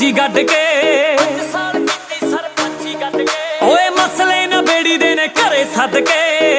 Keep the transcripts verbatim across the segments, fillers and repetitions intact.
ਸਰਪੰਚੀ ਗੱਡ ਕੇ ਓਏ ਮਸਲੇ ਨਾ ਬੇੜੀ ਦੇ ਨੇ ਘਰੇ ਸੱਦ ਕੇ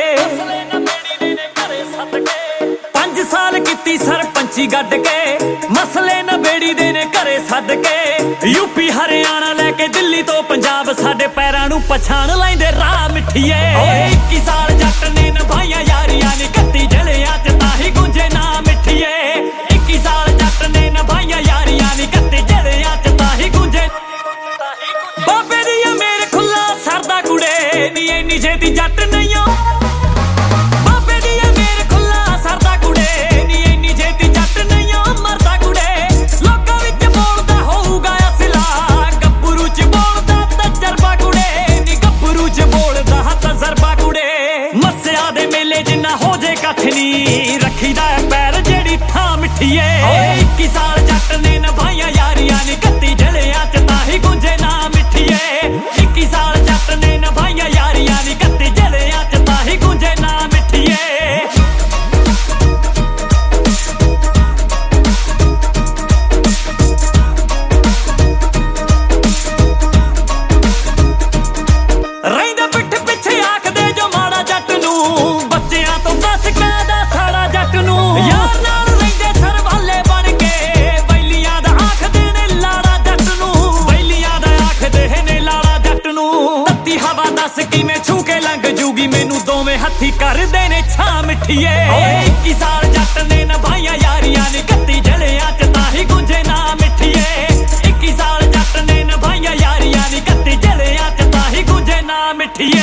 ਪੰਜ ਸਾਲ ਕੀਤੀ ਸਰਪੰਚੀ ਗੱਡ ਕੇ ਮਸਲੇ ਨਾ ਬੇੜੀ ਦੇ ਨੇ ਘਰੇ ਸੱਦ ਕੇ ਯੂਪੀ ਹਰਿਆਣਾ ਲੈ ਕੇ ਦਿੱਲੀ ਤੋਂ ਪੰਜਾਬ ਸਾਡੇ ਪੈਰਾਂ ਨੂੰ ਪਛਾਣ ਲੈਂਦੇ ਰਾਹ ਮਿੱਠੀਏ ਓਏ ਇੱਕੀ ਸਾਲ ਜੱਟ ਨੇ ਨਿਭਾਈਆਂ ਯਾਰੀਆਂ ਨੀ ਕੱਤੀ ਜਲਿਆਂ ਚ ਤਾਂ ਹੀ ਗੁੰਜੇ ਨਾ ਮਿੱਠੀਏ ਇੱਕੀ ਸਾਲ ਜੱਟ ਨੇ ਨਿਭਾਈਆਂ ਯਾਰੀਆਂ ਨੀ ਕੱਤੀ ਜਲਿਆਂ ਚ ਤਾਂ ਹੀ ਗੁੰਜੇ ਬਾਬੇ ਦੀ ਆ ਮੇਰ ਖੁੱਲਾ ਸਰਦਾ ਕੁੜੇ ਨੀ ਇੰਨੀ ਛੇਤੀ ਜੱਟ ਨਹੀਂ ਓ ਬਾਬੇ ਦੀ ਆ ਮੇਰ ਖੁੱਲਾ ਸਰਦਾ ਕੁੜੇ ਨੀ ਇੰਨੀ ਛੇਤੀ ਜੱਟ ਨਹੀਂ ਓ ਮਰਦਾ ਕੁੜੇ ਲੋਕਾਂ ਵਿੱਚ ਬੋਲਦਾ ਹੋਊਗਾ ਅਸਲਾ ਗੱਭਰੂ ਚ ਬੋਲਦਾ ਤਜਰਬਾ ਕੁੜੇ ਨੀ ਗੱਭਰੂ ਚ ਬੋਲਦਾ ਤਜਰਬਾ ਕੁੜੇ ਮੱਸਿਆ ਦੇ ਮੇਲੇ ਜਿੰਨਾ ਹੋ ਜੇ ਕੱਖ ਨੀ ਰੱਖੀਦਾ ਪੈਰ ਜਿਹੜੀ ਥਾਂ ਮਿੱਠੀਏ ਓਏ ਇੱਕੀ ਸਾਲ ਜੱਟ ਨੇ ਨਿਭਾਈਆਂ ਯਾਰੀਆਂ ਨੀ ਕੱਤੀ ਜਲਿਆਂ ਚ ਤਾਂ ਹੀ ਗੁੰਜੇ ਨਾ ਮਿੱਠੀਏ ਇੱਕੀ ਸਾਲ ਜੱਟ ਨੇ ਨਿਭਾਈਆਂ ਯਾਰੀਆਂ ਨੀ ਕੱਤੀ ਜਲਿਆਂ ਚ ਤਾਂ ਹੀ ਗੁੰਜੇ ਨਾ ਮਿੱਠੀਏ ਰਹਿੰਦਾ ਪਿੱਠ ਪਿੱਛੇ ਆਖਦੇ ਜੋ ਮਾੜਾ ਜੱਟ ਨੂੰ ਬੱਚਿਆਂ ਤੋਂ ਦੱਸ ਕਾਹਦਾ ਸਾੜਾ ਜੱਟ ਨੂੰ ਯਾਰ ਨਾਲ ਰਹਿੰਦੇ ਸਰਵਾਲੇ ਬਣ ਕੇ ਬੈਲੀਆਂ ਦਾ ਆਖਦੇ ਨੇ ਲਾੜਾ ਜੱਟ ਨੂੰ ਬੈਲੀਆਂ ਦਾ ਆਖਦੇ ਨੇ ਲਾੜਾ ਜੱਟ ਨੂੰ ਤੱਤੀ ਹਵਾ ਦੱਸ ਕਿਵੇਂ ਛੂ ਕੇ ਲੰਘ ਜੂਗੀ ਮੈਨੂੰ ਦੋਵੇਂ ਹੱਥੀ ਕਰਦੇ ਨੇ ਛਾਂ ਮਿੱਠੀਏ ਓਏ ਇੱਕੀ ਸਾਲ ਜੱਟ ਨੇ ਨਿਭਾਈਆਂ ਯਾਰੀਆਂ ਨੀ ਕੱਤੀ ਜਲਿਆਂ ਚ ਤਾਂ ਹੀ ਗੁੰਜੇ ਨਾ ਮਿੱਠੀਏ ਇੱਕੀ ਸਾਲ ਜੱਟ ਨੇ ਨਿਭਾਈਆਂ ਯਾਰੀਆਂ ਨੀ ਕੱਤੀ ਜਲਿਆਂ ਚ ਤਾਂ ਹੀ ਗੁੰਜੇ ਨਾ ਮਿੱਠੀਏ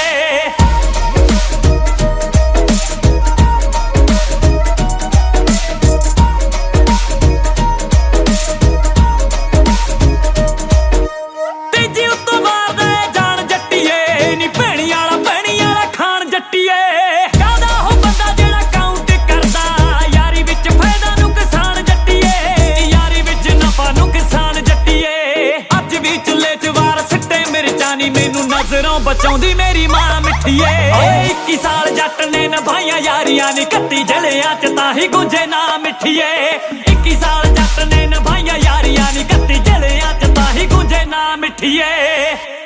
ਮੈਨੂੰ ਨਜ਼ਰੋਂ ਬਚਾਉਂਦੀ ਮੇਰੀ ਮਾਂ ਮਿੱਠੀਏ ਓਏ ਇੱਕੀ ਸਾਲ ਜੱਟ ਨੇ ਨਿਭਾਈਆਂ ਯਾਰੀਆਂ ਨੀ ਕੱਤੀ ਜਲਿਆਂ ਚ ਤਾਂ ਹੀ ਗੁੰਜੇ ਨਾ ਮਿੱਠੀਏ ਇੱਕੀ ਸਾਲ ਜੱਟ ਨੇ ਨਿਭਾਈਆਂ ਯਾਰੀਆਂ ਨੀ ਕੱਤੀ ਜਲਿਆਂ ਚ ਤਾਂ ਹੀ ਗੁੰਜੇ ਨਾ ਮਿੱਠੀਏ